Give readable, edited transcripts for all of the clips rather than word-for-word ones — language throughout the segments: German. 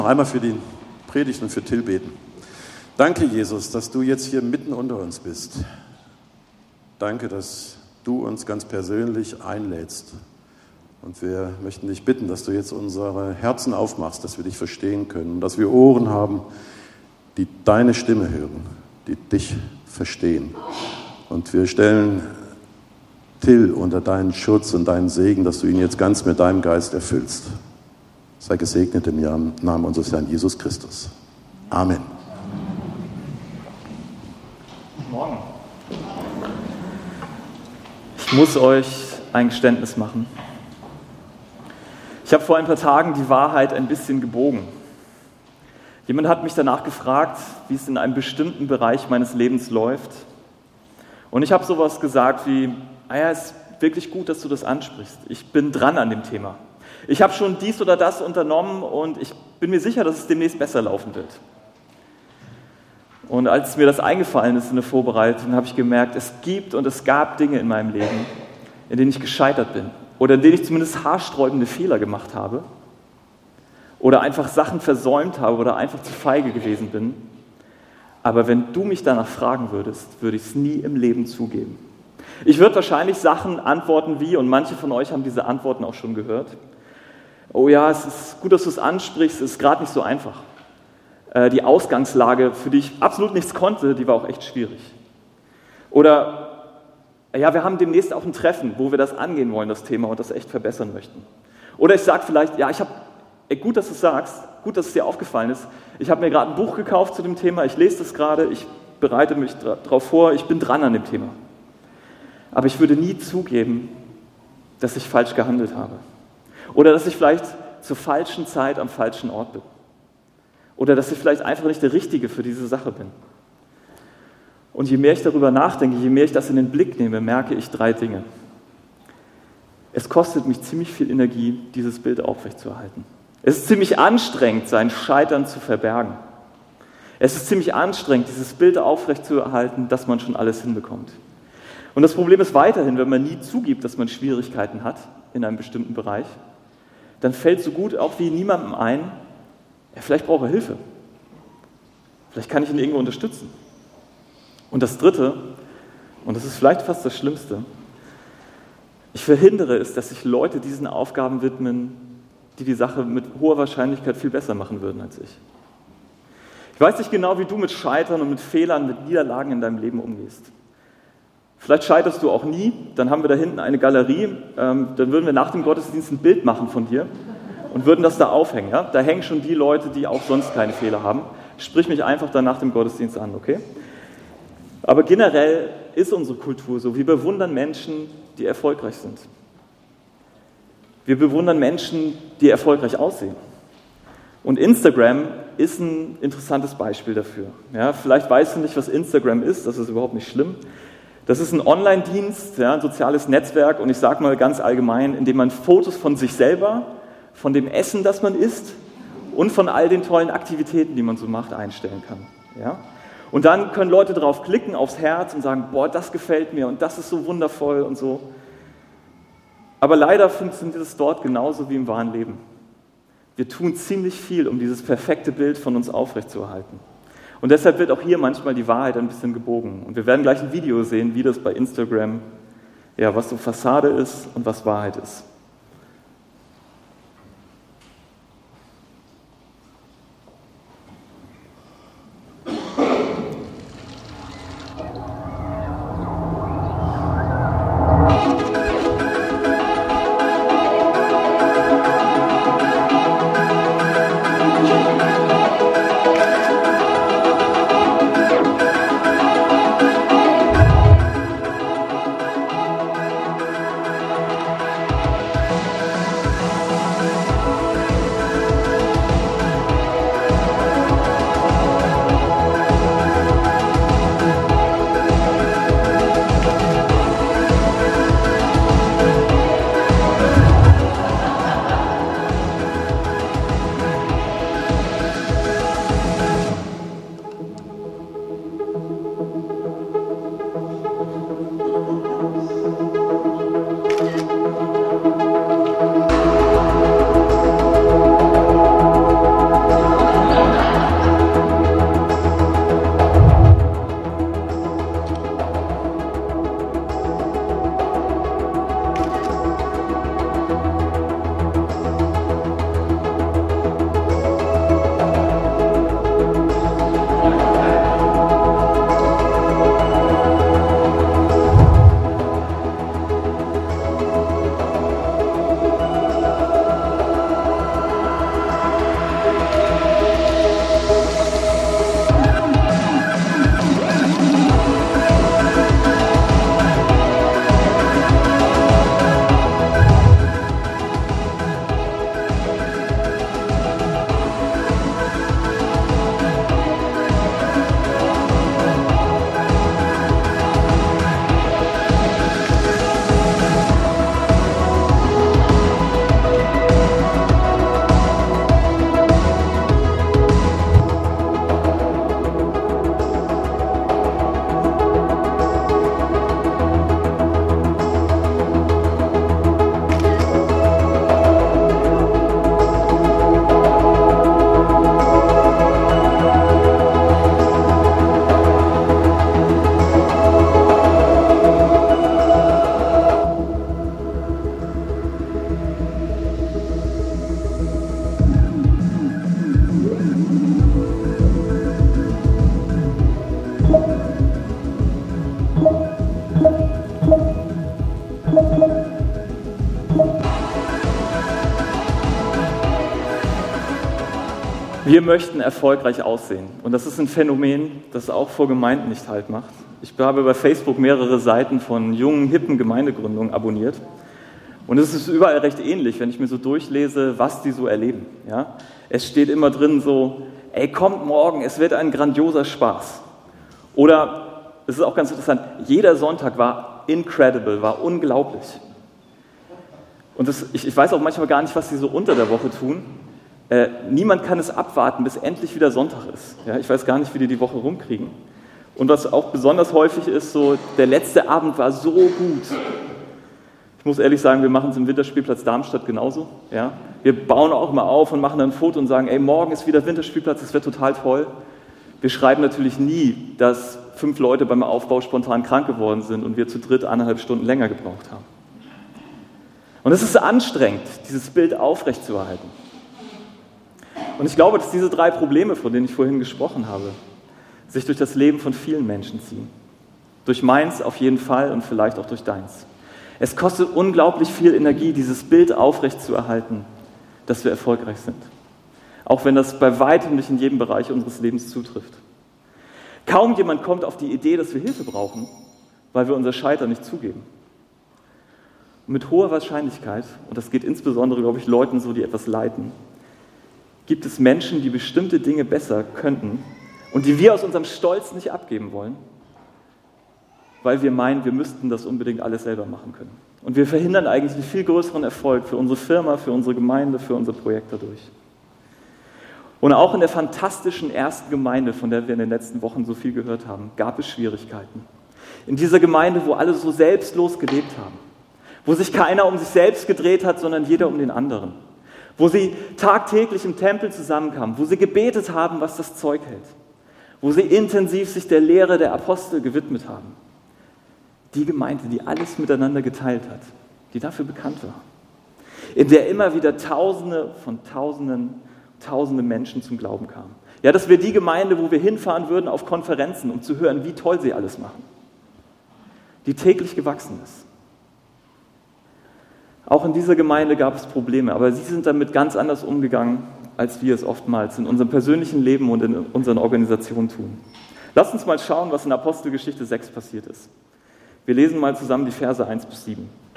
Noch einmal für die Predigt und für Till beten. Danke, Jesus, dass du jetzt hier mitten unter uns bist. Danke, dass du uns ganz persönlich einlädst. Und wir möchten dich bitten, dass du jetzt unsere Herzen aufmachst, dass wir dich verstehen können, dass wir Ohren haben, die deine Stimme hören, die dich verstehen. Und wir stellen Till unter deinen Schutz und deinen Segen, dass du ihn jetzt ganz mit deinem Geist erfüllst. Sei gesegnet im Namen unseres Herrn Jesus Christus. Amen. Guten Morgen. Ich muss euch ein Geständnis machen. Ich habe vor ein paar Tagen die Wahrheit ein bisschen gebogen. Jemand hat mich danach gefragt, wie es in einem bestimmten Bereich meines Lebens läuft. Und ich habe sowas gesagt wie, es ist wirklich gut, dass du das ansprichst. Ich bin dran an dem Thema. Ich habe schon dies oder das unternommen und ich bin mir sicher, dass es demnächst besser laufen wird. Und als mir das eingefallen ist in der Vorbereitung, habe ich gemerkt, es gibt und es gab Dinge in meinem Leben, in denen ich gescheitert bin oder in denen ich zumindest haarsträubende Fehler gemacht habe oder einfach Sachen versäumt habe oder einfach zu feige gewesen bin. Aber wenn du mich danach fragen würdest, würde ich es nie im Leben zugeben. Ich würde wahrscheinlich Sachen antworten wie, und manche von euch haben diese Antworten auch schon gehört, oh ja, es ist gut, dass du es ansprichst, es ist gerade nicht so einfach. Die Ausgangslage, für die ich absolut nichts konnte, die war auch echt schwierig. Oder, ja, wir haben demnächst auch ein Treffen, wo wir das angehen wollen, das Thema, und das echt verbessern möchten. Oder ich sage vielleicht, ja, gut, dass du es sagst, gut, dass es dir aufgefallen ist. Ich habe mir gerade ein Buch gekauft zu dem Thema, ich lese das gerade, ich bereite mich darauf vor, ich bin dran an dem Thema. Aber ich würde nie zugeben, dass ich falsch gehandelt habe. Oder dass ich vielleicht zur falschen Zeit am falschen Ort bin. Oder dass ich vielleicht einfach nicht der Richtige für diese Sache bin. Und je mehr ich darüber nachdenke, je mehr ich das in den Blick nehme, merke ich 3 Dinge. Es kostet mich ziemlich viel Energie, dieses Bild aufrechtzuerhalten. Es ist ziemlich anstrengend, sein Scheitern zu verbergen. Es ist ziemlich anstrengend, dieses Bild aufrechtzuerhalten, dass man schon alles hinbekommt. Und das Problem ist weiterhin, wenn man nie zugibt, dass man Schwierigkeiten hat in einem bestimmten Bereich, dann fällt so gut auch wie niemandem ein, vielleicht braucht er Hilfe. Vielleicht kann ich ihn irgendwo unterstützen. Und das Dritte, und das ist vielleicht fast das Schlimmste, ich verhindere es, dass sich Leute diesen Aufgaben widmen, die Sache mit hoher Wahrscheinlichkeit viel besser machen würden als ich. Ich weiß nicht genau, wie du mit Scheitern und mit Fehlern, mit Niederlagen in deinem Leben umgehst. Vielleicht scheiterst du auch nie, dann haben wir da hinten eine Galerie, dann würden wir nach dem Gottesdienst ein Bild machen von dir und würden das da aufhängen. Ja? Da hängen schon die Leute, die auch sonst keine Fehler haben. Sprich mich einfach dann nach dem Gottesdienst an, okay? Aber generell ist unsere Kultur so, wir bewundern Menschen, die erfolgreich sind. Wir bewundern Menschen, die erfolgreich aussehen. Und Instagram ist ein interessantes Beispiel dafür. Ja, vielleicht weißt du nicht, was Instagram ist, das ist überhaupt nicht schlimm. Das ist ein Online-Dienst, ja, ein soziales Netzwerk, und ich sage mal ganz allgemein, in dem man Fotos von sich selber, von dem Essen, das man isst, und von all den tollen Aktivitäten, die man so macht, einstellen kann. Ja? Und dann können Leute drauf klicken, aufs Herz, und sagen, boah, das gefällt mir und das ist so wundervoll und so. Aber leider funktioniert es dort genauso wie im wahren Leben. Wir tun ziemlich viel, um dieses perfekte Bild von uns aufrechtzuerhalten. Und deshalb wird auch hier manchmal die Wahrheit ein bisschen gebogen. Und wir werden gleich ein Video sehen, wie das bei Instagram, ja, was so Fassade ist und was Wahrheit ist. Wir möchten erfolgreich aussehen. Und das ist ein Phänomen, das auch vor Gemeinden nicht Halt macht. Ich habe bei Facebook mehrere Seiten von jungen, hippen Gemeindegründungen abonniert. Und es ist überall recht ähnlich, wenn ich mir so durchlese, was die so erleben. Ja? Es steht immer drin so, ey, kommt morgen, es wird ein grandioser Spaß. Oder, es ist auch ganz interessant, jeder Sonntag war incredible, war unglaublich. Und ich weiß auch manchmal gar nicht, was sie so unter der Woche tun. Niemand kann es abwarten, bis endlich wieder Sonntag ist. Ja, ich weiß gar nicht, wie die Woche rumkriegen. Und was auch besonders häufig ist, so der letzte Abend war so gut. Ich muss ehrlich sagen, wir machen es im Winterspielplatz Darmstadt genauso. Ja? Wir bauen auch mal auf und machen dann ein Foto und sagen, ey, morgen ist wieder Winterspielplatz, das wird total toll. Wir schreiben natürlich nie, dass 5 Leute beim Aufbau spontan krank geworden sind und wir zu dritt 1,5 Stunden länger gebraucht haben. Und es ist anstrengend, dieses Bild aufrechtzuerhalten. Und ich glaube, dass diese 3 Probleme, von denen ich vorhin gesprochen habe, sich durch das Leben von vielen Menschen ziehen. Durch meins auf jeden Fall und vielleicht auch durch deins. Es kostet unglaublich viel Energie, dieses Bild aufrechtzuerhalten, dass wir erfolgreich sind. Auch wenn das bei weitem nicht in jedem Bereich unseres Lebens zutrifft. Kaum jemand kommt auf die Idee, dass wir Hilfe brauchen, weil wir unser Scheitern nicht zugeben. Und mit hoher Wahrscheinlichkeit, und das geht insbesondere, glaube ich, Leuten so, die etwas leiden, gibt es Menschen, die bestimmte Dinge besser könnten und die wir aus unserem Stolz nicht abgeben wollen, weil wir meinen, wir müssten das unbedingt alles selber machen können. Und wir verhindern eigentlich einen viel größeren Erfolg für unsere Firma, für unsere Gemeinde, für unser Projekt dadurch. Und auch in der fantastischen ersten Gemeinde, von der wir in den letzten Wochen so viel gehört haben, gab es Schwierigkeiten. In dieser Gemeinde, wo alle so selbstlos gelebt haben, wo sich keiner um sich selbst gedreht hat, sondern jeder um den anderen, wo sie tagtäglich im Tempel zusammenkamen, wo sie gebetet haben, was das Zeug hält, wo sie intensiv sich der Lehre der Apostel gewidmet haben. Die Gemeinde, die alles miteinander geteilt hat, die dafür bekannt war, in der immer wieder Tausende Menschen zum Glauben kamen. Ja, das wäre die Gemeinde, wo wir hinfahren würden auf Konferenzen, um zu hören, wie toll sie alles machen, die täglich gewachsen ist. Auch in dieser Gemeinde gab es Probleme, aber sie sind damit ganz anders umgegangen, als wir es oftmals in unserem persönlichen Leben und in unseren Organisationen tun. Lasst uns mal schauen, was in Apostelgeschichte 6 passiert ist. Wir lesen mal zusammen die Verse 1-7.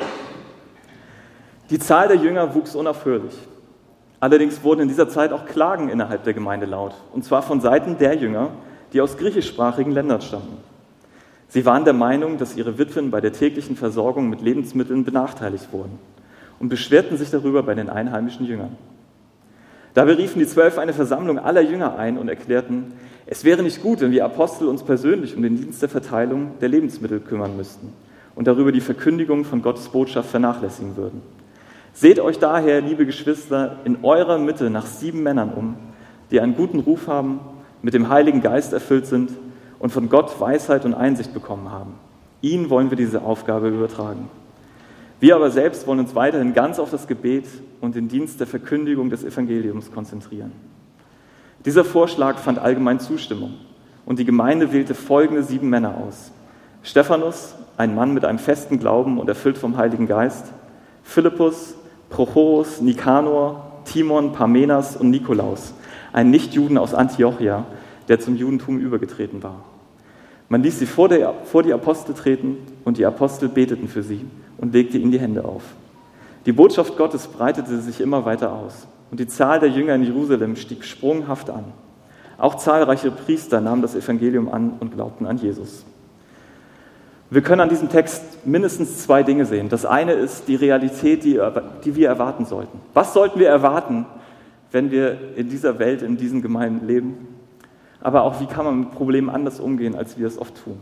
Die Zahl der Jünger wuchs unaufhörlich. Allerdings wurden in dieser Zeit auch Klagen innerhalb der Gemeinde laut, und zwar von Seiten der Jünger, die aus griechischsprachigen Ländern stammten. Sie waren der Meinung, dass ihre Witwen bei der täglichen Versorgung mit Lebensmitteln benachteiligt wurden und beschwerten sich darüber bei den einheimischen Jüngern. Da beriefen die 12 eine Versammlung aller Jünger ein und erklärten, es wäre nicht gut, wenn wir Apostel uns persönlich um den Dienst der Verteilung der Lebensmittel kümmern müssten und darüber die Verkündigung von Gottes Botschaft vernachlässigen würden. Seht euch daher, liebe Geschwister, in eurer Mitte nach 7 Männern um, die einen guten Ruf haben, mit dem Heiligen Geist erfüllt sind und von Gott Weisheit und Einsicht bekommen haben. Ihnen wollen wir diese Aufgabe übertragen. Wir aber selbst wollen uns weiterhin ganz auf das Gebet und den Dienst der Verkündigung des Evangeliums konzentrieren. Dieser Vorschlag fand allgemein Zustimmung und die Gemeinde wählte folgende 7 Männer aus. Stephanus, ein Mann mit einem festen Glauben und erfüllt vom Heiligen Geist, Philippus, Prochorus, Nikanor, Timon, Parmenas und Nikolaus, ein Nichtjuden aus Antiochia, der zum Judentum übergetreten war. Man ließ sie vor die Apostel treten und die Apostel beteten für sie und legte ihnen die Hände auf. Die Botschaft Gottes breitete sich immer weiter aus und die Zahl der Jünger in Jerusalem stieg sprunghaft an. Auch zahlreiche Priester nahmen das Evangelium an und glaubten an Jesus. Wir können an diesem Text mindestens 2 Dinge sehen. Das eine ist die Realität, die wir erwarten sollten. Was sollten wir erwarten, wenn wir in dieser Welt, in diesen Gemeinden leben? Aber auch, wie kann man mit Problemen anders umgehen, als wir es oft tun?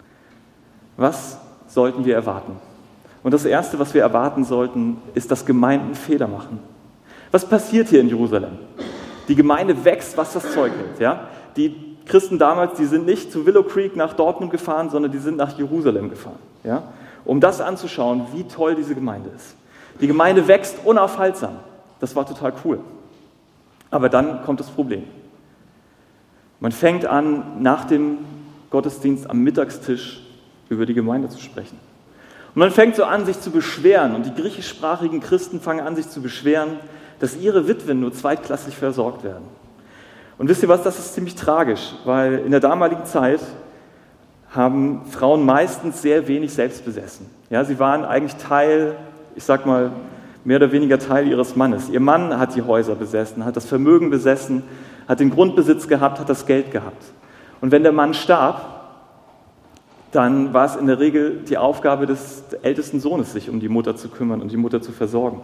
Was sollten wir erwarten? Und das Erste, was wir erwarten sollten, ist, dass Gemeinden Fehler machen. Was passiert hier in Jerusalem? Die Gemeinde wächst, was das Zeug hält. Ja? Die Christen damals, die sind nicht zu Willow Creek nach Dortmund gefahren, sondern die sind nach Jerusalem gefahren, ja? Um das anzuschauen, wie toll diese Gemeinde ist. Die Gemeinde wächst unaufhaltsam. Das war total cool. Aber dann kommt das Problem. Man fängt an, nach dem Gottesdienst am Mittagstisch über die Gemeinde zu sprechen. Und man fängt so an, sich zu beschweren. Und die griechischsprachigen Christen fangen an, sich zu beschweren, dass ihre Witwen nur zweitklassig versorgt werden. Und wisst ihr was, das ist ziemlich tragisch, weil in der damaligen Zeit haben Frauen meistens sehr wenig selbst besessen. Ja, sie waren eigentlich Teil, ich sag mal, mehr oder weniger Teil ihres Mannes. Ihr Mann hat die Häuser besessen, hat das Vermögen besessen, hat den Grundbesitz gehabt, hat das Geld gehabt. Und wenn der Mann starb, dann war es in der Regel die Aufgabe des ältesten Sohnes, sich um die Mutter zu kümmern und die Mutter zu versorgen.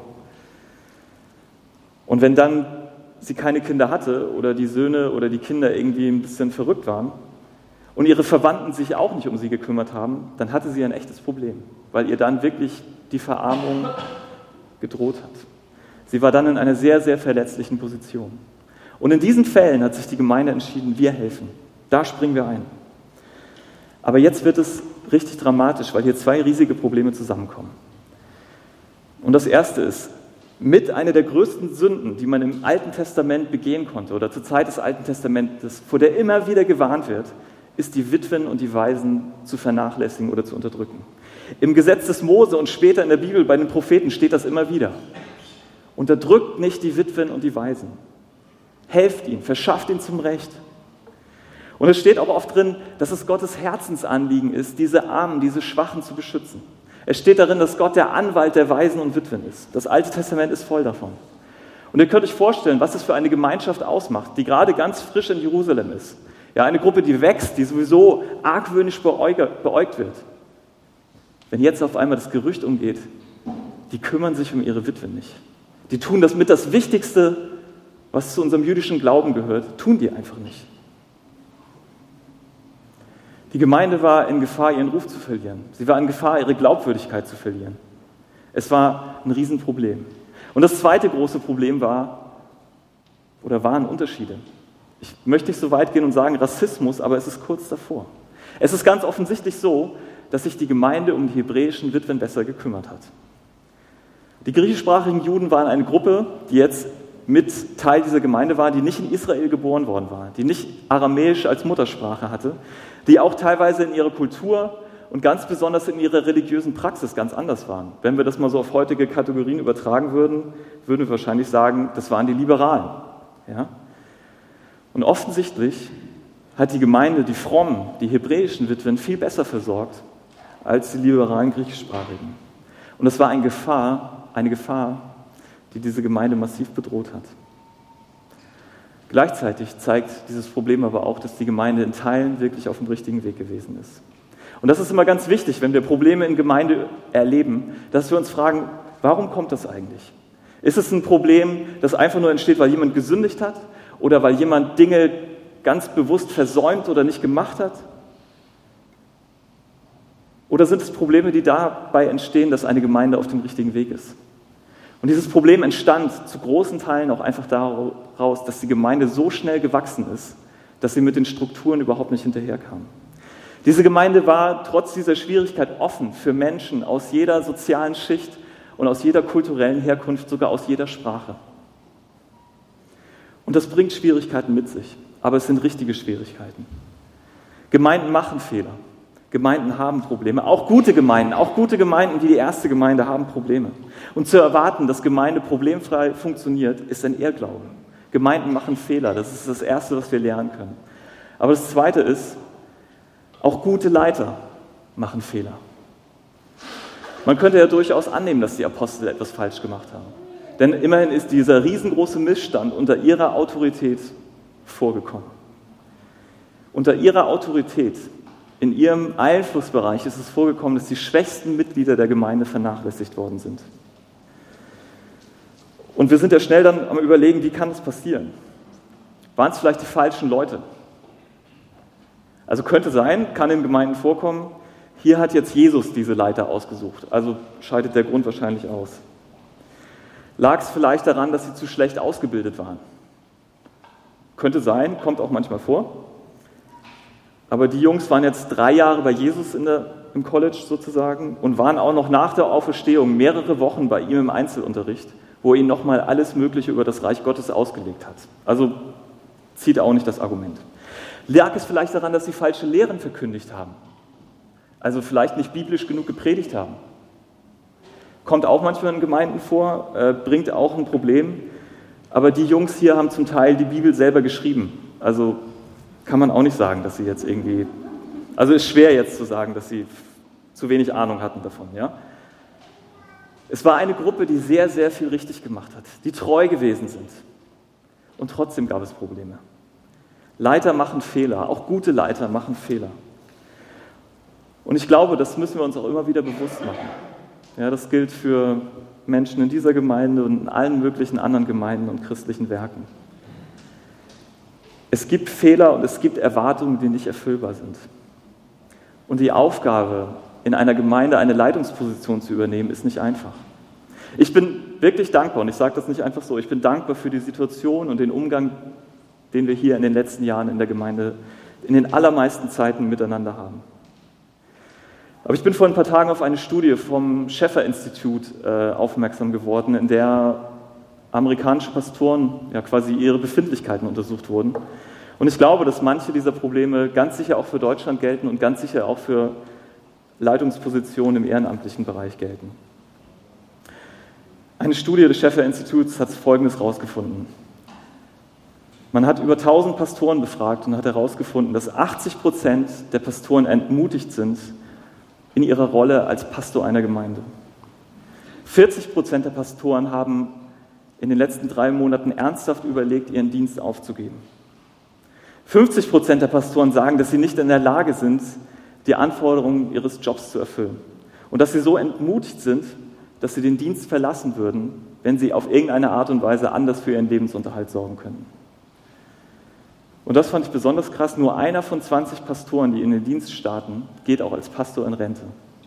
Und wenn dann sie keine Kinder hatte oder die Söhne oder die Kinder irgendwie ein bisschen verrückt waren und ihre Verwandten sich auch nicht um sie gekümmert haben, dann hatte sie ein echtes Problem, weil ihr dann wirklich die Verarmung gedroht hat. Sie war dann in einer sehr, sehr verletzlichen Position. Und in diesen Fällen hat sich die Gemeinde entschieden, wir helfen. Da springen wir ein. Aber jetzt wird es richtig dramatisch, weil hier zwei riesige Probleme zusammenkommen. Und das erste ist, mit einer der größten Sünden, die man im Alten Testament begehen konnte oder zur Zeit des Alten Testamentes, vor der immer wieder gewarnt wird, ist die Witwen und die Waisen zu vernachlässigen oder zu unterdrücken. Im Gesetz des Mose und später in der Bibel bei den Propheten steht das immer wieder. Unterdrückt nicht die Witwen und die Waisen. Helft ihnen, verschafft ihnen zum Recht. Und es steht auch oft drin, dass es Gottes Herzensanliegen ist, diese Armen, diese Schwachen zu beschützen. Es steht darin, dass Gott der Anwalt der Waisen und Witwen ist. Das Alte Testament ist voll davon. Und ihr könnt euch vorstellen, was es für eine Gemeinschaft ausmacht, die gerade ganz frisch in Jerusalem ist. Ja, eine Gruppe, die wächst, die sowieso argwöhnisch beäugt wird. Wenn jetzt auf einmal das Gerücht umgeht, die kümmern sich um ihre Witwen nicht. Die tun das mit das Wichtigste, was zu unserem jüdischen Glauben gehört, tun die einfach nicht. Die Gemeinde war in Gefahr, ihren Ruf zu verlieren. Sie war in Gefahr, ihre Glaubwürdigkeit zu verlieren. Es war ein Riesenproblem. Und das zweite große Problem waren Unterschiede. Ich möchte nicht so weit gehen und sagen Rassismus, aber es ist kurz davor. Es ist ganz offensichtlich so, dass sich die Gemeinde um die hebräischen Witwen besser gekümmert hat. Die griechischsprachigen Juden waren eine Gruppe, die jetzt mit Teil dieser Gemeinde war, die nicht in Israel geboren worden war, die nicht Aramäisch als Muttersprache hatte, die auch teilweise in ihrer Kultur und ganz besonders in ihrer religiösen Praxis ganz anders waren. Wenn wir das mal so auf heutige Kategorien übertragen würden, würden wir wahrscheinlich sagen, das waren die Liberalen. Ja? Und offensichtlich hat die Gemeinde, die frommen, die hebräischen Witwen viel besser versorgt als die liberalen griechischsprachigen. Und das war eine Gefahr, die diese Gemeinde massiv bedroht hat. Gleichzeitig zeigt dieses Problem aber auch, dass die Gemeinde in Teilen wirklich auf dem richtigen Weg gewesen ist. Und das ist immer ganz wichtig, wenn wir Probleme in Gemeinde erleben, dass wir uns fragen, warum kommt das eigentlich? Ist es ein Problem, das einfach nur entsteht, weil jemand gesündigt hat oder weil jemand Dinge ganz bewusst versäumt oder nicht gemacht hat? Oder sind es Probleme, die dabei entstehen, dass eine Gemeinde auf dem richtigen Weg ist? Und dieses Problem entstand zu großen Teilen auch einfach daraus, dass die Gemeinde so schnell gewachsen ist, dass sie mit den Strukturen überhaupt nicht hinterherkam. Diese Gemeinde war trotz dieser Schwierigkeit offen für Menschen aus jeder sozialen Schicht und aus jeder kulturellen Herkunft, sogar aus jeder Sprache. Und das bringt Schwierigkeiten mit sich, aber es sind richtige Schwierigkeiten. Gemeinden machen Fehler. Gemeinden haben Probleme, auch gute Gemeinden wie die erste Gemeinde haben Probleme. Und zu erwarten, dass Gemeinde problemfrei funktioniert, ist ein Irrglaube. Gemeinden machen Fehler, das ist das Erste, was wir lernen können. Aber das Zweite ist, auch gute Leiter machen Fehler. Man könnte ja durchaus annehmen, dass die Apostel etwas falsch gemacht haben. Denn immerhin ist dieser riesengroße Missstand unter ihrer Autorität vorgekommen. Unter ihrer Autorität, in ihrem Einflussbereich ist es vorgekommen, dass die schwächsten Mitglieder der Gemeinde vernachlässigt worden sind. Und wir sind ja schnell dann am Überlegen, wie kann das passieren? Waren es vielleicht die falschen Leute? Also könnte sein, kann in Gemeinden vorkommen, hier hat jetzt Jesus diese Leiter ausgesucht, also scheidet der Grund wahrscheinlich aus. Lag es vielleicht daran, dass sie zu schlecht ausgebildet waren? Könnte sein, kommt auch manchmal vor. Aber die Jungs waren jetzt 3 Jahre bei Jesus im College sozusagen und waren auch noch nach der Auferstehung mehrere Wochen bei ihm im Einzelunterricht, wo er ihnen nochmal alles Mögliche über das Reich Gottes ausgelegt hat. Also zieht auch nicht das Argument. Lag es vielleicht daran, dass sie falsche Lehren verkündigt haben? Also vielleicht nicht biblisch genug gepredigt haben? Kommt auch manchmal in Gemeinden vor, bringt auch ein Problem. Aber die Jungs hier haben zum Teil die Bibel selber geschrieben. Also kann man auch nicht sagen, dass sie jetzt irgendwie... Also ist schwer jetzt zu sagen, dass sie zu wenig Ahnung hatten davon. Ja? Es war eine Gruppe, die sehr, sehr viel richtig gemacht hat, die treu gewesen sind. Und trotzdem gab es Probleme. Leiter machen Fehler, auch gute Leiter machen Fehler. Und ich glaube, das müssen wir uns auch immer wieder bewusst machen. Ja, das gilt für Menschen in dieser Gemeinde und in allen möglichen anderen Gemeinden und christlichen Werken. Es gibt Fehler und es gibt Erwartungen, die nicht erfüllbar sind. Und die Aufgabe, in einer Gemeinde eine Leitungsposition zu übernehmen, ist nicht einfach. Ich bin wirklich dankbar, und ich sage das nicht einfach so, ich bin dankbar für die Situation und den Umgang, den wir hier in den letzten Jahren in der Gemeinde in den allermeisten Zeiten miteinander haben. Aber ich bin vor ein paar Tagen auf eine Studie vom Schäffer-Institut aufmerksam geworden, in der amerikanische Pastoren ja quasi ihre Befindlichkeiten untersucht wurden. Und ich glaube, dass manche dieser Probleme ganz sicher auch für Deutschland gelten und ganz sicher auch für Leitungspositionen im ehrenamtlichen Bereich gelten. Eine Studie des Schäffer-Instituts hat Folgendes herausgefunden. Man hat über 1000 Pastoren befragt und hat herausgefunden, dass 80% der Pastoren entmutigt sind in ihrer Rolle als Pastor einer Gemeinde. 40% der Pastoren haben in den letzten 3 Monaten ernsthaft überlegt, ihren Dienst aufzugeben. 50% der Pastoren sagen, dass sie nicht in der Lage sind, die Anforderungen ihres Jobs zu erfüllen. Und dass sie so entmutigt sind, dass sie den Dienst verlassen würden, wenn sie auf irgendeine Art und Weise anders für ihren Lebensunterhalt sorgen können. Und das fand ich besonders krass. Nur einer von 20 Pastoren, die in den Dienst starten, geht auch als Pastor in Rente.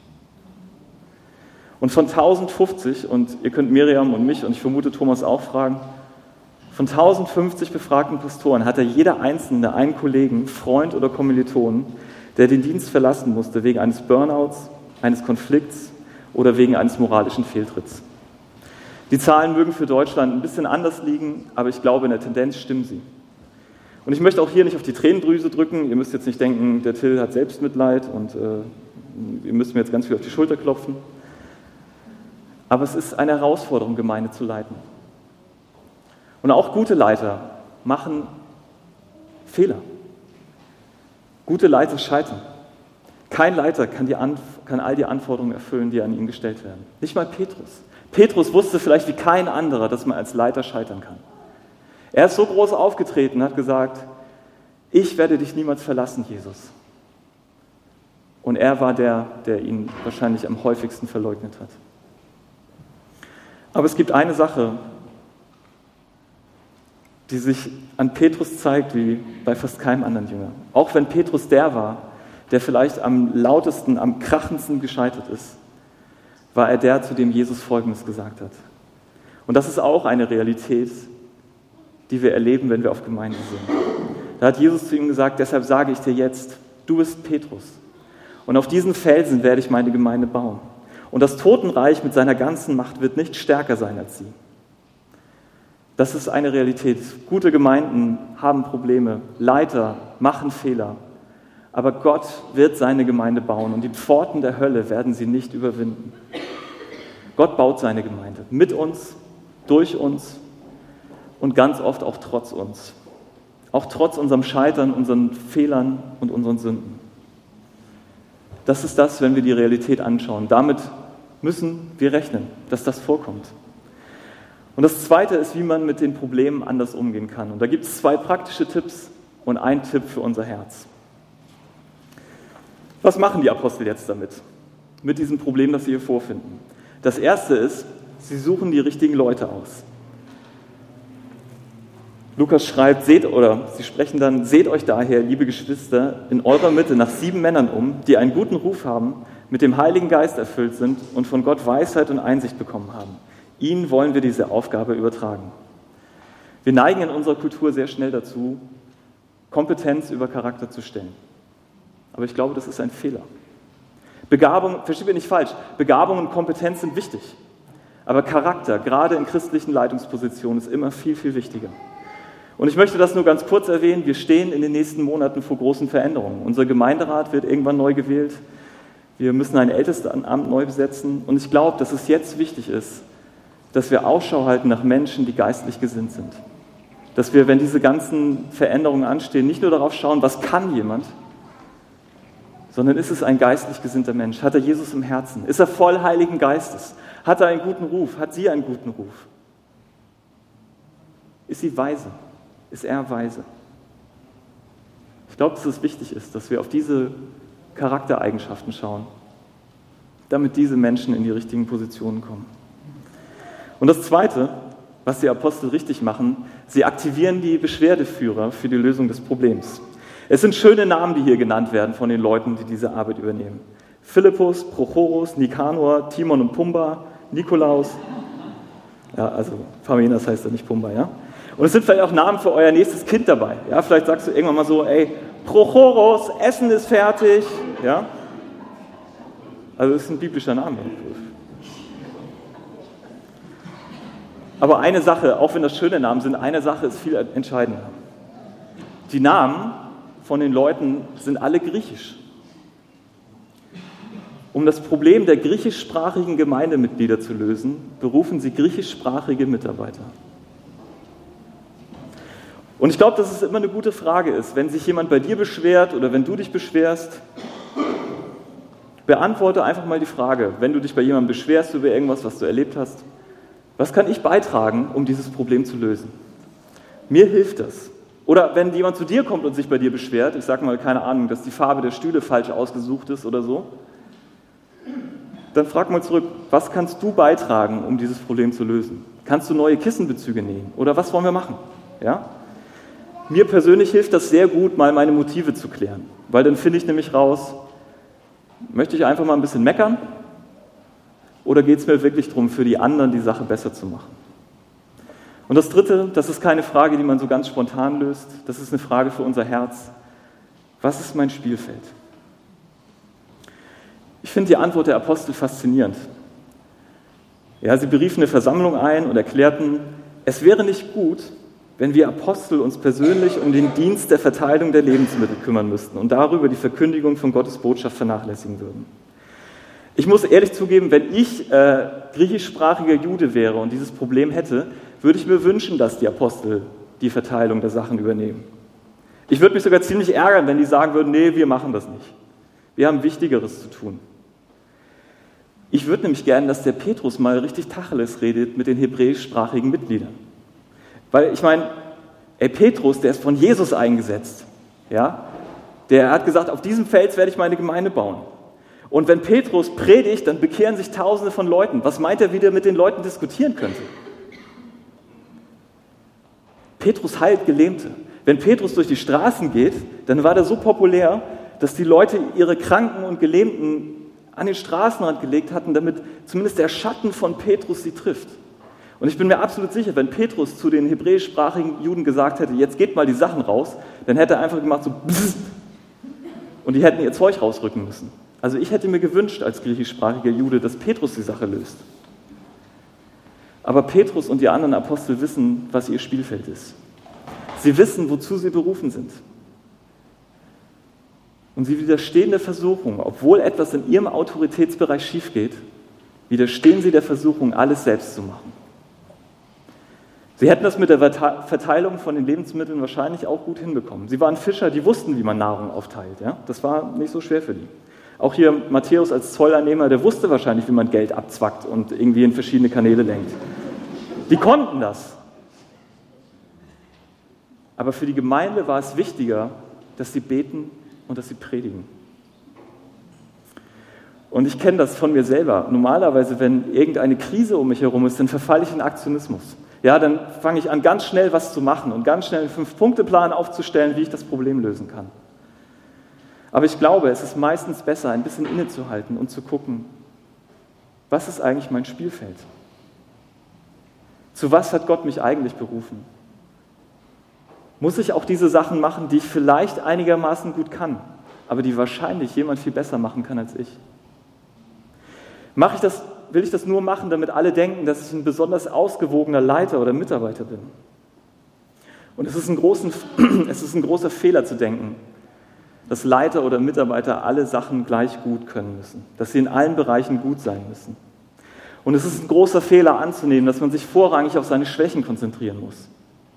Und von 1050, und ihr könnt Miriam und mich und ich vermute Thomas auch fragen, von 1050 befragten Pastoren hatte jeder Einzelne einen Kollegen, Freund oder Kommilitonen, der den Dienst verlassen musste wegen eines Burnouts, eines Konflikts oder wegen eines moralischen Fehltritts. Die Zahlen mögen für Deutschland ein bisschen anders liegen, aber ich glaube, in der Tendenz stimmen sie. Und ich möchte auch hier nicht auf die Tränendrüse drücken. Ihr müsst jetzt nicht denken, der Till hat Selbstmitleid und ihr müsst mir jetzt ganz viel auf die Schulter klopfen. Aber es ist eine Herausforderung, Gemeinde zu leiten. Und auch gute Leiter machen Fehler. Gute Leiter scheitern. Kein Leiter kann all die Anforderungen erfüllen, die an ihn gestellt werden. Nicht mal Petrus. Petrus wusste vielleicht wie kein anderer, dass man als Leiter scheitern kann. Er ist so groß aufgetreten und hat gesagt, ich werde dich niemals verlassen, Jesus. Und er war der ihn wahrscheinlich am häufigsten verleugnet hat. Aber es gibt eine Sache, die sich an Petrus zeigt wie bei fast keinem anderen Jünger. Auch wenn Petrus der war, der vielleicht am lautesten, am krachendsten gescheitert ist, war er der, zu dem Jesus Folgendes gesagt hat. Und das ist auch eine Realität, die wir erleben, wenn wir auf Gemeinde sind. Da hat Jesus zu ihm gesagt, deshalb sage ich dir jetzt, du bist Petrus. Und auf diesen Felsen werde ich meine Gemeinde bauen. Und das Totenreich mit seiner ganzen Macht wird nicht stärker sein als sie. Das ist eine Realität. Gute Gemeinden haben Probleme, Leiter machen Fehler. Aber Gott wird seine Gemeinde bauen und die Pforten der Hölle werden sie nicht überwinden. Gott baut seine Gemeinde mit uns, durch uns und ganz oft auch trotz uns. Auch trotz unserem Scheitern, unseren Fehlern und unseren Sünden. Das ist das, wenn wir die Realität anschauen. Damit müssen wir rechnen, dass das vorkommt. Und das Zweite ist, wie man mit den Problemen anders umgehen kann. Und da gibt es 2 praktische Tipps und einen Tipp für unser Herz. Was machen die Apostel jetzt damit? Mit diesem Problem, das sie hier vorfinden? Das Erste ist, sie suchen die richtigen Leute aus. Lukas schreibt, sie sprechen dann, seht euch daher, liebe Geschwister, in eurer Mitte nach 7 Männern um, die einen guten Ruf haben, mit dem Heiligen Geist erfüllt sind und von Gott Weisheit und Einsicht bekommen haben. Ihnen wollen wir diese Aufgabe übertragen. Wir neigen in unserer Kultur sehr schnell dazu, Kompetenz über Charakter zu stellen. Aber ich glaube, das ist ein Fehler. Begabung, versteht mich nicht falsch, Begabung und Kompetenz sind wichtig. Aber Charakter, gerade in christlichen Leitungspositionen, ist immer viel, viel wichtiger. Und ich möchte das nur ganz kurz erwähnen, wir stehen in den nächsten Monaten vor großen Veränderungen. Unser Gemeinderat wird irgendwann neu gewählt, wir müssen ein Ältestenamt neu besetzen und ich glaube, dass es jetzt wichtig ist, dass wir Ausschau halten nach Menschen, die geistlich gesinnt sind. Dass wir, wenn diese ganzen Veränderungen anstehen, nicht nur darauf schauen, was kann jemand, sondern ist es ein geistlich gesinnter Mensch? Hat er Jesus im Herzen? Ist er voll Heiligen Geistes? Hat er einen guten Ruf? Hat sie einen guten Ruf? Ist sie weise? Ist er weise? Ich glaube, dass es wichtig ist, dass wir auf diese Charaktereigenschaften schauen, damit diese Menschen in die richtigen Positionen kommen. Und das Zweite, was die Apostel richtig machen, sie aktivieren die Beschwerdeführer für die Lösung des Problems. Es sind schöne Namen, die hier genannt werden von den Leuten, die diese Arbeit übernehmen. Philippus, Prochorus, Nikanor, Timon und Pumba, Nikolaus. Ja, also Parmenas heißt ja nicht Pumba, ja. Und es sind vielleicht auch Namen für euer nächstes Kind dabei. Ja, vielleicht sagst du irgendwann mal so, ey, Prochorus, Essen ist fertig. Ja. Also das ist ein biblischer Name. Aber eine Sache, auch wenn das schöne Namen sind, eine Sache ist viel entscheidender. Die Namen von den Leuten sind alle griechisch. Um das Problem der griechischsprachigen Gemeindemitglieder zu lösen, berufen sie griechischsprachige Mitarbeiter. Und ich glaube, dass es immer eine gute Frage ist, wenn sich jemand bei dir beschwert oder wenn du dich beschwerst, beantworte einfach mal die Frage, wenn du dich bei jemandem beschwerst über irgendwas, was du erlebt hast, was kann ich beitragen, um dieses Problem zu lösen? Mir hilft das. Oder wenn jemand zu dir kommt und sich bei dir beschwert, ich sage mal, keine Ahnung, dass die Farbe der Stühle falsch ausgesucht ist oder so, dann frag mal zurück, was kannst du beitragen, um dieses Problem zu lösen? Kannst du neue Kissenbezüge nähen? Oder was wollen wir machen? Ja? Mir persönlich hilft das sehr gut, mal meine Motive zu klären, weil dann finde ich nämlich raus, möchte ich einfach mal ein bisschen meckern oder geht es mir wirklich darum, für die anderen die Sache besser zu machen? Und das Dritte, das ist keine Frage, die man so ganz spontan löst, das ist eine Frage für unser Herz. Was ist mein Spielfeld? Ich finde die Antwort der Apostel faszinierend. Ja, sie beriefen eine Versammlung ein und erklärten, es wäre nicht gut, wenn wir Apostel uns persönlich um den Dienst der Verteilung der Lebensmittel kümmern müssten und darüber die Verkündigung von Gottes Botschaft vernachlässigen würden. Ich muss ehrlich zugeben, wenn ich griechischsprachiger Jude wäre und dieses Problem hätte, würde ich mir wünschen, dass die Apostel die Verteilung der Sachen übernehmen. Ich würde mich sogar ziemlich ärgern, wenn die sagen würden, nee, wir machen das nicht. Wir haben Wichtigeres zu tun. Ich würde nämlich gerne, dass der Petrus mal richtig Tacheles redet mit den hebräischsprachigen Mitgliedern. Weil ich meine, Petrus, der ist von Jesus eingesetzt. Ja? Der hat gesagt, auf diesem Fels werde ich meine Gemeinde bauen. Und wenn Petrus predigt, dann bekehren sich Tausende von Leuten. Was meint er, wie der mit den Leuten diskutieren könnte? Petrus heilt Gelähmte. Wenn Petrus durch die Straßen geht, dann war der so populär, dass die Leute ihre Kranken und Gelähmten an den Straßenrand gelegt hatten, damit zumindest der Schatten von Petrus sie trifft. Und ich bin mir absolut sicher, wenn Petrus zu den hebräischsprachigen Juden gesagt hätte, jetzt geht mal die Sachen raus, dann hätte er einfach gemacht so Bzzzt, und die hätten ihr Zeug rausrücken müssen. Also ich hätte mir gewünscht als griechischsprachiger Jude, dass Petrus die Sache löst. Aber Petrus und die anderen Apostel wissen, was ihr Spielfeld ist. Sie wissen, wozu sie berufen sind. Und sie widerstehen der Versuchung, obwohl etwas in ihrem Autoritätsbereich schief geht, widerstehen sie der Versuchung, alles selbst zu machen. Sie hätten das mit der Verteilung von den Lebensmitteln wahrscheinlich auch gut hinbekommen. Sie waren Fischer, die wussten, wie man Nahrung aufteilt. Ja? Das war nicht so schwer für die. Auch hier Matthäus als Zolleinnehmer, der wusste wahrscheinlich, wie man Geld abzwackt und irgendwie in verschiedene Kanäle lenkt. Die konnten das. Aber für die Gemeinde war es wichtiger, dass sie beten und dass sie predigen. Und ich kenne das von mir selber. Normalerweise, wenn irgendeine Krise um mich herum ist, dann verfalle ich in Aktionismus. Ja, dann fange ich an, ganz schnell was zu machen und ganz schnell einen 5-Punkte-Plan aufzustellen, wie ich das Problem lösen kann. Aber ich glaube, es ist meistens besser, ein bisschen innezuhalten und zu gucken, was ist eigentlich mein Spielfeld? Zu was hat Gott mich eigentlich berufen? Muss ich auch diese Sachen machen, die ich vielleicht einigermaßen gut kann, aber die wahrscheinlich jemand viel besser machen kann als ich? Will ich das nur machen, damit alle denken, dass ich ein besonders ausgewogener Leiter oder Mitarbeiter bin? Und es ist ein großer Fehler zu denken, dass Leiter oder Mitarbeiter alle Sachen gleich gut können müssen, dass sie in allen Bereichen gut sein müssen. Und es ist ein großer Fehler anzunehmen, dass man sich vorrangig auf seine Schwächen konzentrieren muss.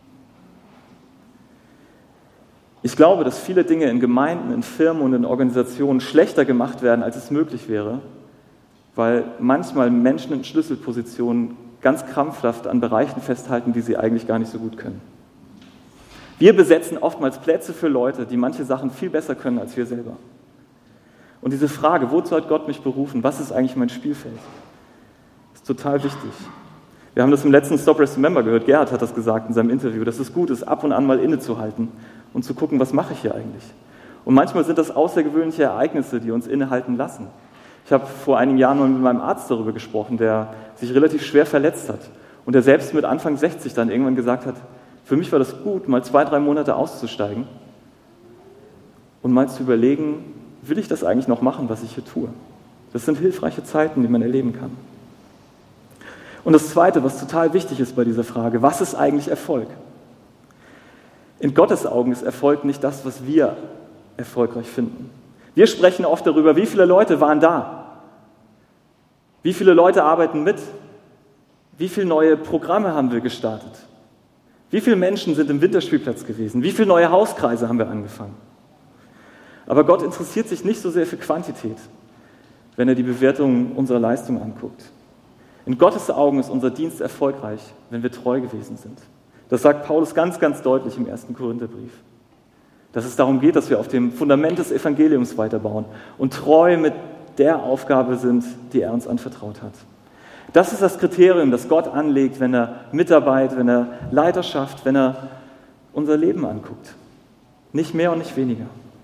Ich glaube, dass viele Dinge in Gemeinden, in Firmen und in Organisationen schlechter gemacht werden, als es möglich wäre, weil manchmal Menschen in Schlüsselpositionen ganz krampfhaft an Bereichen festhalten, die sie eigentlich gar nicht so gut können. Wir besetzen oftmals Plätze für Leute, die manche Sachen viel besser können als wir selber. Und diese Frage, wozu hat Gott mich berufen, was ist eigentlich mein Spielfeld, ist total wichtig. Wir haben das im letzten Stop, Rest, Remember gehört, Gerhard hat das gesagt in seinem Interview, dass es gut ist, ab und an mal innezuhalten und zu gucken, was mache ich hier eigentlich. Und manchmal sind das außergewöhnliche Ereignisse, die uns innehalten lassen. Ich habe vor einigen Jahren mal mit meinem Arzt darüber gesprochen, der sich relativ schwer verletzt hat und der selbst mit Anfang 60 dann irgendwann gesagt hat, für mich war das gut, mal 2-3 Monate auszusteigen und mal zu überlegen, will ich das eigentlich noch machen, was ich hier tue? Das sind hilfreiche Zeiten, die man erleben kann. Und das Zweite, was total wichtig ist bei dieser Frage, was ist eigentlich Erfolg? In Gottes Augen ist Erfolg nicht das, was wir erfolgreich finden. Wir sprechen oft darüber, wie viele Leute waren da? Wie viele Leute arbeiten mit? Wie viele neue Programme haben wir gestartet? Wie viele Menschen sind im Winterspielplatz gewesen? Wie viele neue Hauskreise haben wir angefangen? Aber Gott interessiert sich nicht so sehr für Quantität, wenn er die Bewertung unserer Leistung anguckt. In Gottes Augen ist unser Dienst erfolgreich, wenn wir treu gewesen sind. Das sagt Paulus ganz, ganz deutlich im 1. Korintherbrief. Dass es darum geht, dass wir auf dem Fundament des Evangeliums weiterbauen und treu mit der Aufgabe sind, die er uns anvertraut hat. Das ist das Kriterium, das Gott anlegt, wenn er Mitarbeit, wenn er Leiterschaft, wenn er unser Leben anguckt. Nicht mehr und nicht weniger.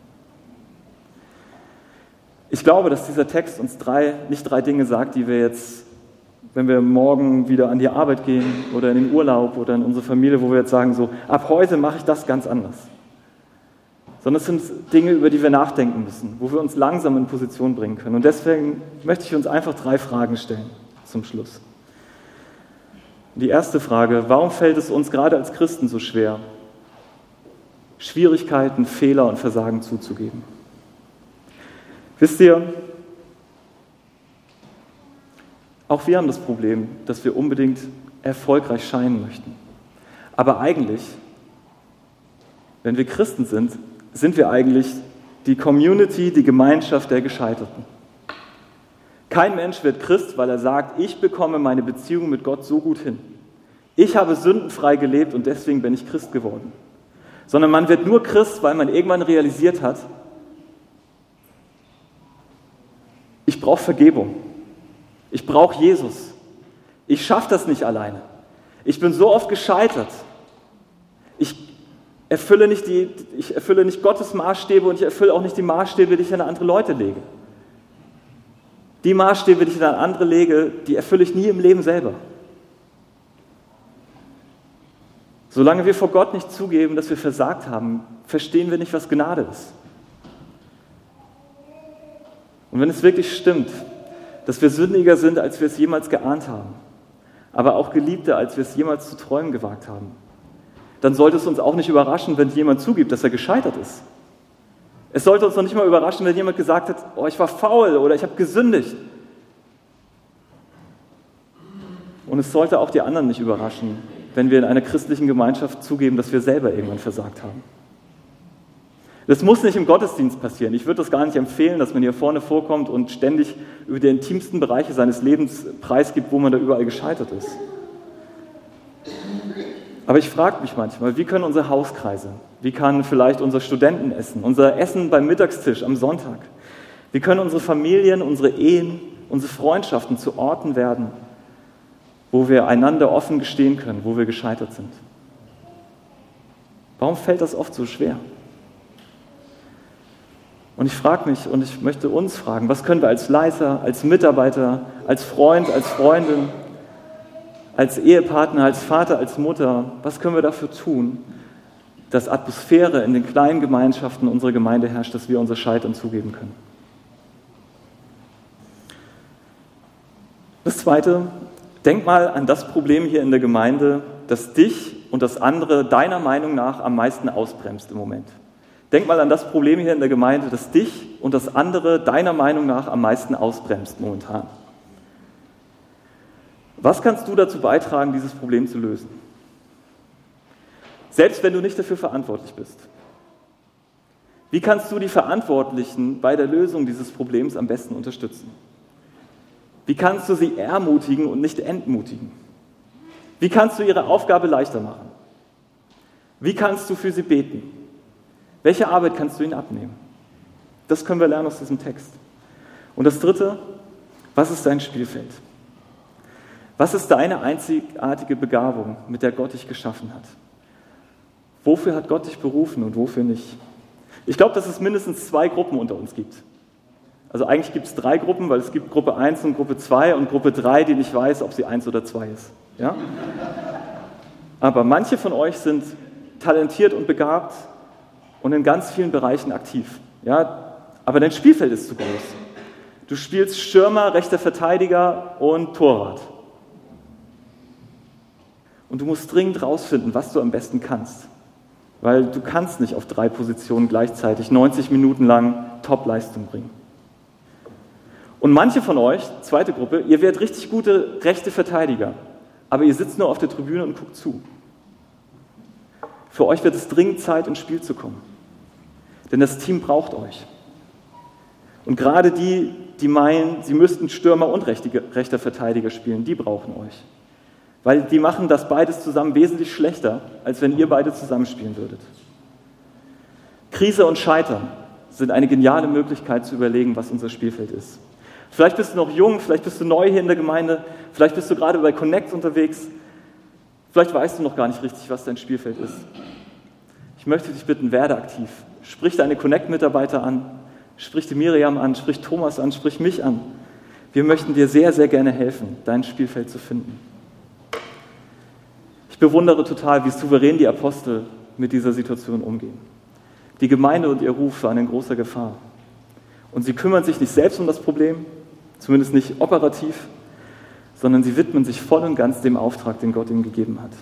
Ich glaube, dass dieser Text uns nicht drei Dinge sagt, die wir jetzt, wenn wir morgen wieder an die Arbeit gehen oder in den Urlaub oder in unsere Familie, wo wir jetzt sagen, so, ab heute mache ich das ganz anders. Sondern es sind Dinge, über die wir nachdenken müssen, wo wir uns langsam in Position bringen können. Und deswegen möchte ich uns einfach 3 Fragen stellen zum Schluss. Die erste Frage, warum fällt es uns gerade als Christen so schwer, Schwierigkeiten, Fehler und Versagen zuzugeben? Wisst ihr, auch wir haben das Problem, dass wir unbedingt erfolgreich scheinen möchten. Aber eigentlich, wenn wir Christen sind, sind wir eigentlich die Community, die Gemeinschaft der Gescheiterten. Kein Mensch wird Christ, weil er sagt, ich bekomme meine Beziehung mit Gott so gut hin. Ich habe sündenfrei gelebt und deswegen bin ich Christ geworden. Sondern man wird nur Christ, weil man irgendwann realisiert hat, ich brauche Vergebung. Ich brauche Jesus. Ich schaffe das nicht alleine. Ich bin so oft gescheitert. Ich erfülle nicht Gottes Maßstäbe und ich erfülle auch nicht die Maßstäbe, die ich an andere Leute lege. Die Maßstäbe, die ich an andere lege, die erfülle ich nie im Leben selber. Solange wir vor Gott nicht zugeben, dass wir versagt haben, verstehen wir nicht, was Gnade ist. Und wenn es wirklich stimmt, dass wir sündiger sind, als wir es jemals geahnt haben, aber auch geliebter, als wir es jemals zu träumen gewagt haben, dann sollte es uns auch nicht überraschen, wenn jemand zugibt, dass er gescheitert ist. Es sollte uns noch nicht mal überraschen, wenn jemand gesagt hat, oh, ich war faul oder ich habe gesündigt. Und es sollte auch die anderen nicht überraschen, wenn wir in einer christlichen Gemeinschaft zugeben, dass wir selber irgendwann versagt haben. Das muss nicht im Gottesdienst passieren. Ich würde das gar nicht empfehlen, dass man hier vorne vorkommt und ständig über die intimsten Bereiche seines Lebens preisgibt, wo man da überall gescheitert ist. Aber ich frage mich manchmal, wie können unsere Hauskreise, wie kann vielleicht unser Studentenessen, unser Essen beim Mittagstisch am Sonntag, wie können unsere Familien, unsere Ehen, unsere Freundschaften zu Orten werden, wo wir einander offen gestehen können, wo wir gescheitert sind? Warum fällt das oft so schwer? Und ich frage mich und ich möchte uns fragen, was können wir als Leiter, als Mitarbeiter, als Freund, als Freundin, als Ehepartner, als Vater, als Mutter, was können wir dafür tun, dass Atmosphäre in den kleinen Gemeinschaften unserer Gemeinde herrscht, dass wir unser Scheitern zugeben können? Das Zweite, denk mal an das Problem hier in der Gemeinde, das dich und das andere deiner Meinung nach am meisten ausbremst im Moment. Denk mal an das Problem hier in der Gemeinde, das dich und das andere deiner Meinung nach am meisten ausbremst momentan. Was kannst du dazu beitragen, dieses Problem zu lösen? Selbst wenn du nicht dafür verantwortlich bist. Wie kannst du die Verantwortlichen bei der Lösung dieses Problems am besten unterstützen? Wie kannst du sie ermutigen und nicht entmutigen? Wie kannst du ihre Aufgabe leichter machen? Wie kannst du für sie beten? Welche Arbeit kannst du ihnen abnehmen? Das können wir lernen aus diesem Text. Und das Dritte, was ist dein Spielfeld? Was ist deine einzigartige Begabung, mit der Gott dich geschaffen hat? Wofür hat Gott dich berufen und wofür nicht? Ich glaube, dass es mindestens 2 Gruppen unter uns gibt. Also eigentlich gibt es 3 Gruppen, weil es gibt Gruppe 1 und Gruppe 2 und Gruppe 3, die nicht weiß, ob sie 1 oder 2 ist. Ja? Aber manche von euch sind talentiert und begabt und in ganz vielen Bereichen aktiv. Ja? Aber dein Spielfeld ist zu groß. Du spielst Stürmer, rechter Verteidiger und Torwart. Und du musst dringend rausfinden, was du am besten kannst. Weil du kannst nicht auf 3 Positionen gleichzeitig 90 Minuten lang Top-Leistung bringen. Und manche von euch, zweite Gruppe, ihr werdet richtig gute rechte Verteidiger, aber ihr sitzt nur auf der Tribüne und guckt zu. Für euch wird es dringend Zeit, ins Spiel zu kommen. Denn das Team braucht euch. Und gerade die meinen, sie müssten Stürmer und rechter Verteidiger spielen, die brauchen euch. Weil die machen das beides zusammen wesentlich schlechter, als wenn ihr beide zusammenspielen würdet. Krise und Scheitern sind eine geniale Möglichkeit zu überlegen, was unser Spielfeld ist. Vielleicht bist du noch jung, vielleicht bist du neu hier in der Gemeinde, vielleicht bist du gerade bei Connect unterwegs, vielleicht weißt du noch gar nicht richtig, was dein Spielfeld ist. Ich möchte dich bitten, werde aktiv. Sprich deine Connect-Mitarbeiter an, sprich die Miriam an, sprich Thomas an, sprich mich an. Wir möchten dir sehr, sehr gerne helfen, dein Spielfeld zu finden. Ich bewundere total, wie souverän die Apostel mit dieser Situation umgehen. Die Gemeinde und ihr Ruf waren in großer Gefahr. Und sie kümmern sich nicht selbst um das Problem, zumindest nicht operativ, sondern sie widmen sich voll und ganz dem Auftrag, den Gott ihnen gegeben hat.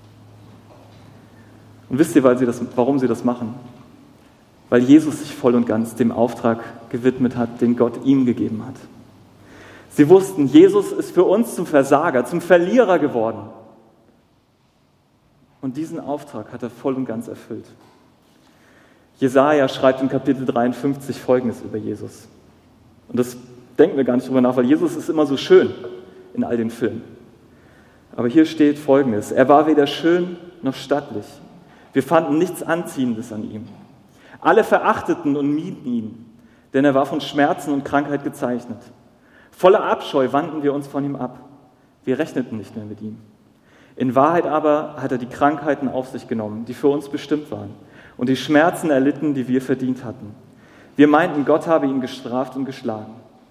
Und wisst ihr, warum sie das machen? Weil Jesus sich voll und ganz dem Auftrag gewidmet hat, den Gott ihm gegeben hat. Sie wussten, Jesus ist für uns zum Versager, zum Verlierer geworden. Und diesen Auftrag hat er voll und ganz erfüllt. Jesaja schreibt in Kapitel 53 Folgendes über Jesus. Und das denken wir gar nicht drüber nach, weil Jesus ist immer so schön in all den Filmen. Aber hier steht Folgendes: Er war weder schön noch stattlich. Wir fanden nichts Anziehendes an ihm. Alle verachteten und mieden ihn, denn er war von Schmerzen und Krankheit gezeichnet. Voller Abscheu wandten wir uns von ihm ab. Wir rechneten nicht mehr mit ihm. In Wahrheit aber hat er die Krankheiten auf sich genommen, die für uns bestimmt waren, und die Schmerzen erlitten, die wir verdient hatten. Wir meinten, Gott habe ihn gestraft und geschlagen.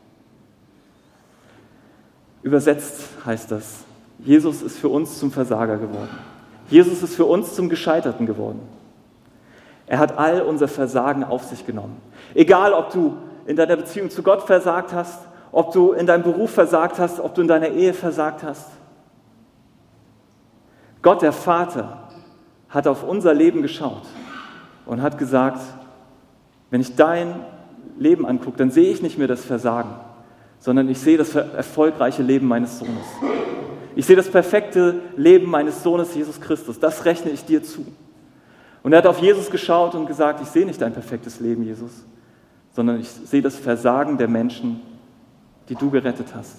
Übersetzt heißt das, Jesus ist für uns zum Versager geworden. Jesus ist für uns zum Gescheiterten geworden. Er hat all unser Versagen auf sich genommen. Egal, ob du in deiner Beziehung zu Gott versagt hast, ob du in deinem Beruf versagt hast, ob du in deiner Ehe versagt hast. Gott, der Vater, hat auf unser Leben geschaut und hat gesagt, wenn ich dein Leben angucke, dann sehe ich nicht mehr das Versagen, sondern ich sehe das erfolgreiche Leben meines Sohnes. Ich sehe das perfekte Leben meines Sohnes Jesus Christus. Das rechne ich dir zu. Und er hat auf Jesus geschaut und gesagt, ich sehe nicht dein perfektes Leben, Jesus, sondern ich sehe das Versagen der Menschen, die du gerettet hast.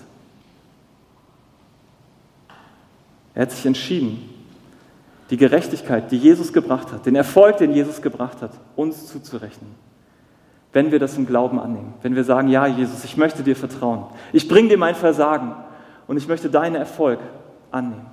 Er hat sich entschieden, die Gerechtigkeit, die Jesus gebracht hat, den Erfolg, den Jesus gebracht hat, uns zuzurechnen. Wenn wir das im Glauben annehmen, wenn wir sagen, ja Jesus, ich möchte dir vertrauen, ich bringe dir mein Versagen und ich möchte deinen Erfolg annehmen.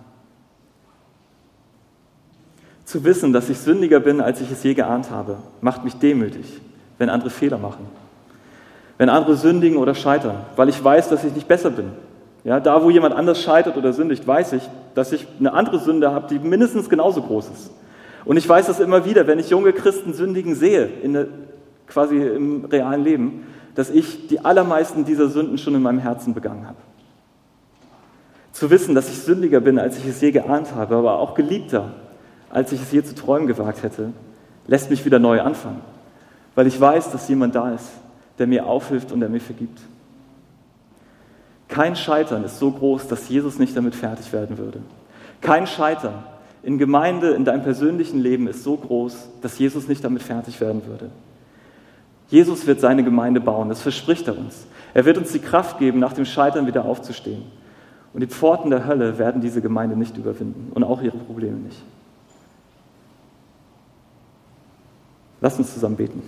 Zu wissen, dass ich sündiger bin, als ich es je geahnt habe, macht mich demütig, wenn andere Fehler machen. Wenn andere sündigen oder scheitern, weil ich weiß, dass ich nicht besser bin. Ja, da, wo jemand anders scheitert oder sündigt, weiß ich, dass ich eine andere Sünde habe, die mindestens genauso groß ist. Und ich weiß das immer wieder, wenn ich junge Christen sündigen sehe, quasi im realen Leben, dass ich die allermeisten dieser Sünden schon in meinem Herzen begangen habe. Zu wissen, dass ich sündiger bin, als ich es je geahnt habe, aber auch geliebter, als ich es je zu träumen gewagt hätte, lässt mich wieder neu anfangen, weil ich weiß, dass jemand da ist, der mir aufhilft und der mir vergibt. Kein Scheitern ist so groß, dass Jesus nicht damit fertig werden würde. Kein Scheitern in Gemeinde, in deinem persönlichen Leben ist so groß, dass Jesus nicht damit fertig werden würde. Jesus wird seine Gemeinde bauen, das verspricht er uns. Er wird uns die Kraft geben, nach dem Scheitern wieder aufzustehen. Und die Pforten der Hölle werden diese Gemeinde nicht überwinden und auch ihre Probleme nicht. Lasst uns zusammen beten.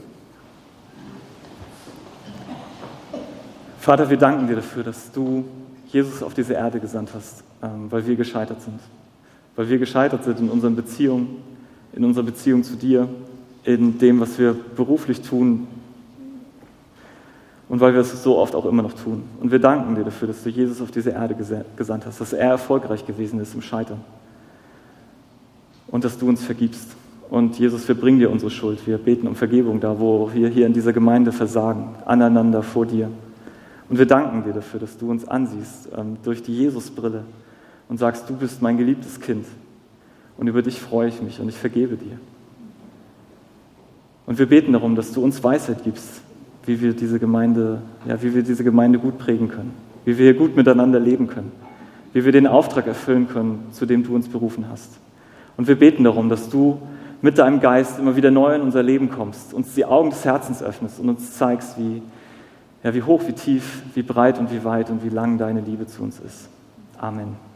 Vater, wir danken dir dafür, dass du Jesus auf diese Erde gesandt hast, weil wir gescheitert sind. Weil wir gescheitert sind in unseren Beziehungen, in unserer Beziehung zu dir, in dem, was wir beruflich tun und weil wir es so oft auch immer noch tun. Und wir danken dir dafür, dass du Jesus auf diese Erde gesandt hast, dass er erfolgreich gewesen ist im Scheitern und dass du uns vergibst. Und Jesus, wir bringen dir unsere Schuld. Wir beten um Vergebung da, wo wir hier in dieser Gemeinde versagen, aneinander vor dir. Und wir danken dir dafür, dass du uns ansiehst durch die Jesusbrille und sagst, du bist mein geliebtes Kind und über dich freue ich mich und ich vergebe dir. Und wir beten darum, dass du uns Weisheit gibst, wie wir diese Gemeinde gut prägen können, wie wir hier gut miteinander leben können, wie wir den Auftrag erfüllen können, zu dem du uns berufen hast. Und wir beten darum, dass du mit deinem Geist immer wieder neu in unser Leben kommst, uns die Augen des Herzens öffnest und uns zeigst, wie hoch, wie tief, wie breit und wie weit und wie lang deine Liebe zu uns ist. Amen.